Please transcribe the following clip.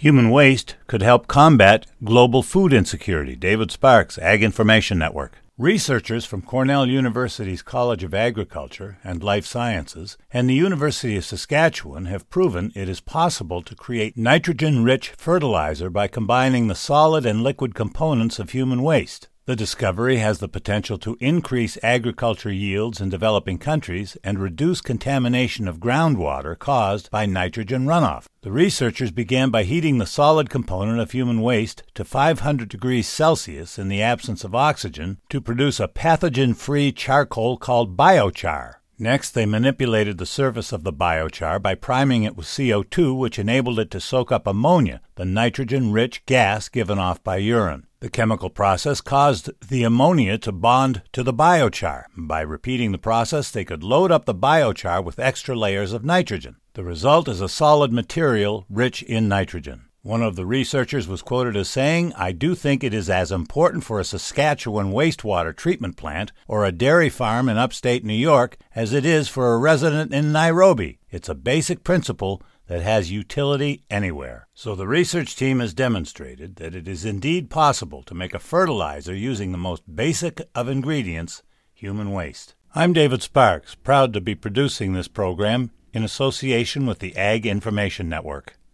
Human waste could help combat global food insecurity. David Sparks, Ag Information Network. Researchers from Cornell University's College of Agriculture and Life Sciences and the University of Saskatchewan have proven it is possible to create nitrogen-rich fertilizer by combining the solid and liquid components of human waste. The discovery has the potential to increase agriculture yields in developing countries and reduce contamination of groundwater caused by nitrogen runoff. The researchers began by heating the solid component of human waste to 500 degrees Celsius in the absence of oxygen to produce a pathogen-free charcoal called biochar. Next, they manipulated the surface of the biochar by priming it with CO2, which enabled it to soak up ammonia, the nitrogen-rich gas given off by urine. The chemical process caused the ammonia to bond to the biochar. By repeating the process, they could load up the biochar with extra layers of nitrogen. The result is a solid material rich in nitrogen. One of the researchers was quoted as saying, "I do think it is as important for a Saskatchewan wastewater treatment plant or a dairy farm in upstate New York as it is for a resident in Nairobi. It's a basic principle that has utility anywhere." So the research team has demonstrated that it is indeed possible to make a fertilizer using the most basic of ingredients, human waste. I'm David Sparks, proud to be producing this program in association with the Ag Information Network.